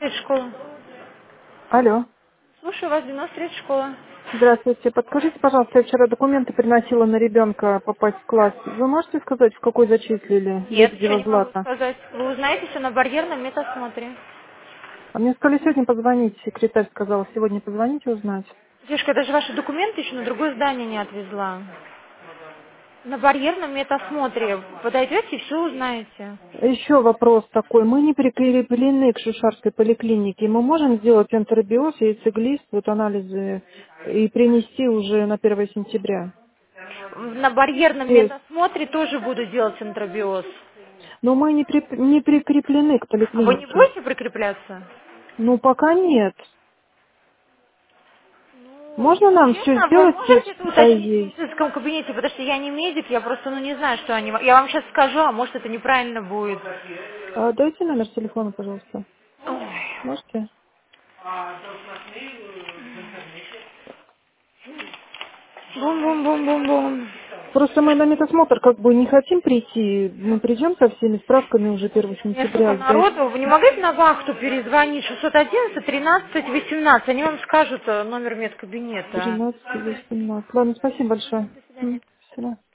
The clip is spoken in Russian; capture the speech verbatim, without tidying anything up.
Школа. Алло. Слушаю вас, девяносто третья школа. Здравствуйте. Подскажите, пожалуйста, я вчера документы приносила на ребенка попасть в класс. Вы можете сказать, в какой зачислили? Нет, еще Лебедева не могу Злата. сказать. Вы узнаете все на барьерном медосмотре. А мне сказали сегодня позвонить. Секретарь сказал, сегодня позвоните узнать. Девушка, я даже ваши документы еще на другое здание не отвезла. На барьерном медосмотре подойдете и все узнаете. Еще вопрос такой. Мы не прикреплены к Шушарской поликлинике. Мы можем сделать энтеробиоз, яйцеглист, вот анализы, и принести уже на первое сентября? На барьерном Тест. медосмотре тоже буду делать энтеробиоз. Но мы не, при- не прикреплены к А вы не поликлинике. будете прикрепляться? Ну, пока нет. Ну, Можно если нам все честно, вы сделать тест можете это по уточнить в ей? медицинском кабинете, потому что я не медик, я просто ну, не знаю, что они... Я вам сейчас скажу, а может это неправильно будет. А, дайте номер телефона, пожалуйста. Ой. Можете? Бум-бум-бум-бум-бум. Просто мы на медосмотр как бы не хотим прийти. Мы придем со всеми справками уже первого Мне столько сентября сдать. народу. Вы не могли бы на вахту перезвонить шестьсот одиннадцать тринадцать восемнадцать? Они вам скажут э, номер медкабинета. тринадцать восемнадцать. Ладно, спасибо большое. До М, свидания. До свидания.